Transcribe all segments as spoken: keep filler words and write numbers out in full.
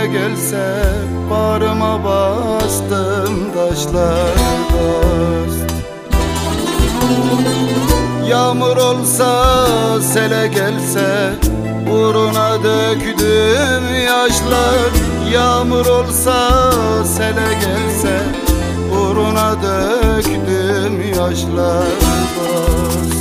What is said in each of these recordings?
sele gelse bağrıma bastım taşlar dost. Yağmur olsa sele gelse uğruna döktüm yaşlar. Yağmur olsa sele gelse uğruna döktüm yaşlar dost.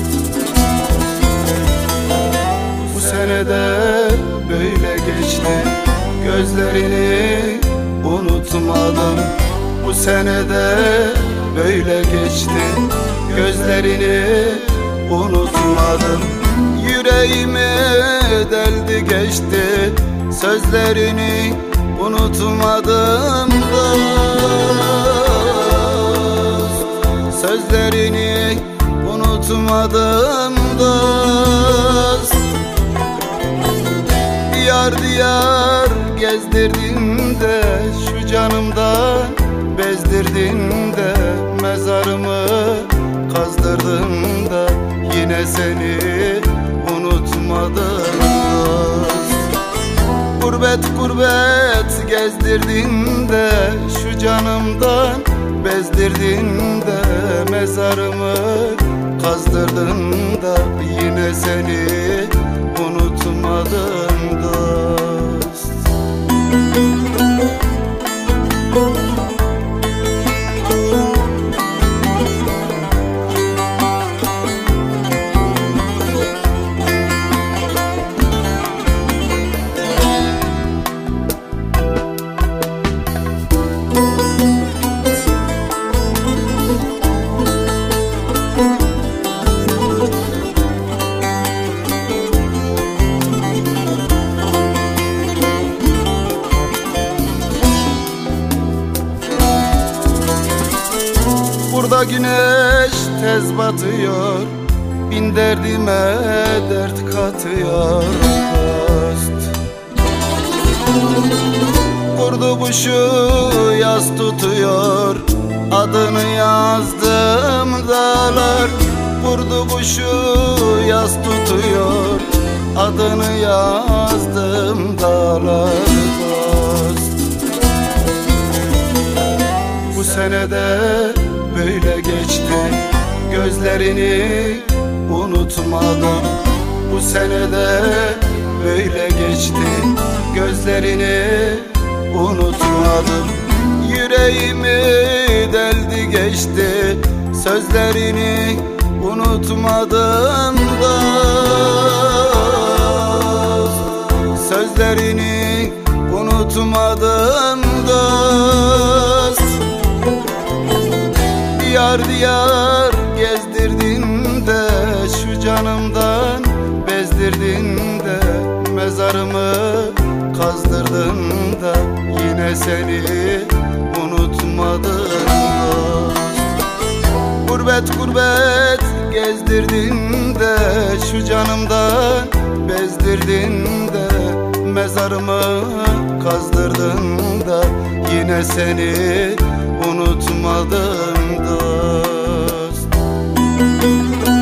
Bu senede böyle geçti, gözlerini unutmadım. Bu senede böyle geçti, gözlerini unutmadım. Yüreğime deldi geçti, sözlerini unutmadım dost. Sözlerini unutmadım dost. Diyar diyar gezdirdin de şu canımdan bezdirdin de mezarımı kazdırdın da yine seni unutmadım dost. Gurbet gurbet gezdirdin de şu canımdan bezdirdin de mezarımı kazdırdın da yine seni unutmadım dost. Burada güneş tez batıyor, bin derdime dert katıyor dost. Kurdu kuşu yaz tutuyor, adını yazdım dağlar. Kurdu kuşu yaz tutuyor, adını yazdım dağlar dost. Bu senede böyle geçti, gözlerini unutmadım. Bu senede böyle geçti, gözlerini unutmadım. Yüreğimi deldi geçti, sözlerini unutmadım dost. Sözlerini unutmadım dost. Diyar diyar gezdirdin de şu canımdan bezdirdin de mezarımı kazdırdın da yine seni unutmadım dost. Gurbet gurbet gezdirdin de şu canımdan bezdirdin de mezarımı kazdırdın da yine seni unutmadım dost.